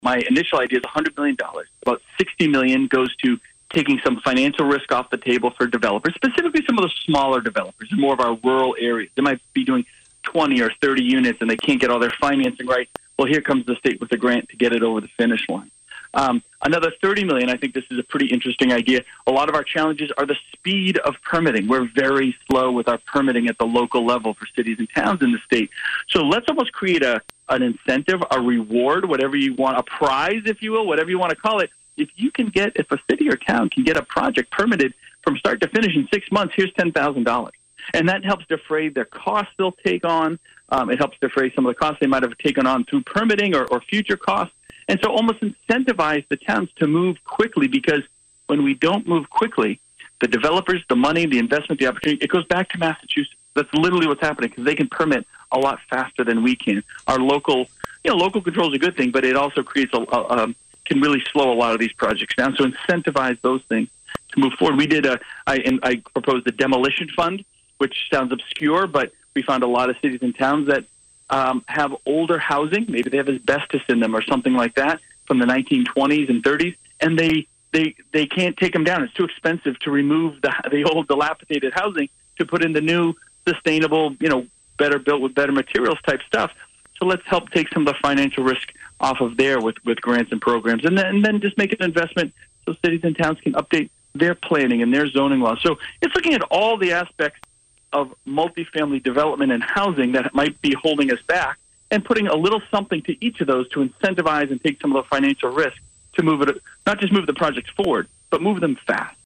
My initial idea is $100 million. About $60 million goes to taking some financial risk off the table for developers, specifically some of the smaller developers in more of our rural areas. They might be doing 20 or 30 units and they can't get all their financing right. Well, here comes the state with a grant to get it over the finish line. Another $30 million, I think this is a pretty interesting idea. A lot of our challenges are the speed of permitting. We're very slow with our permitting at the local level for cities and towns in the state. So let's almost create an incentive, a reward, whatever you want, a prize, if you will, whatever you want to call it. If a city or town can get a project permitted from start to finish in 6 months, here's $10,000. And that helps defray their costs they'll take on. It helps defray some of the costs they might have taken on through permitting or future costs. And so almost incentivize the towns to move quickly, because when we don't move quickly, the developers, the money, the investment, the opportunity, it goes back to Massachusetts. That's literally what's happening, because they can permit a lot faster than we can. Our local control is a good thing, but it also creates can really slow a lot of these projects down. So incentivize those things to move forward. We did I proposed a demolition fund, which sounds obscure, but we found a lot of cities and towns that have older housing. Maybe they have asbestos in them or something like that from the 1920s and 30s, and they can't take them down. It's too expensive to remove the old dilapidated housing to put in the new sustainable, better built with better materials type stuff. So let's help take some of the financial risk off of there with grants and programs, and then just make an investment so cities and towns can update their planning and their zoning laws. So it's looking at all the aspects of multifamily development and housing that might be holding us back, and putting a little something to each of those to incentivize and take some of the financial risk to move it, not just move the projects forward, but move them fast.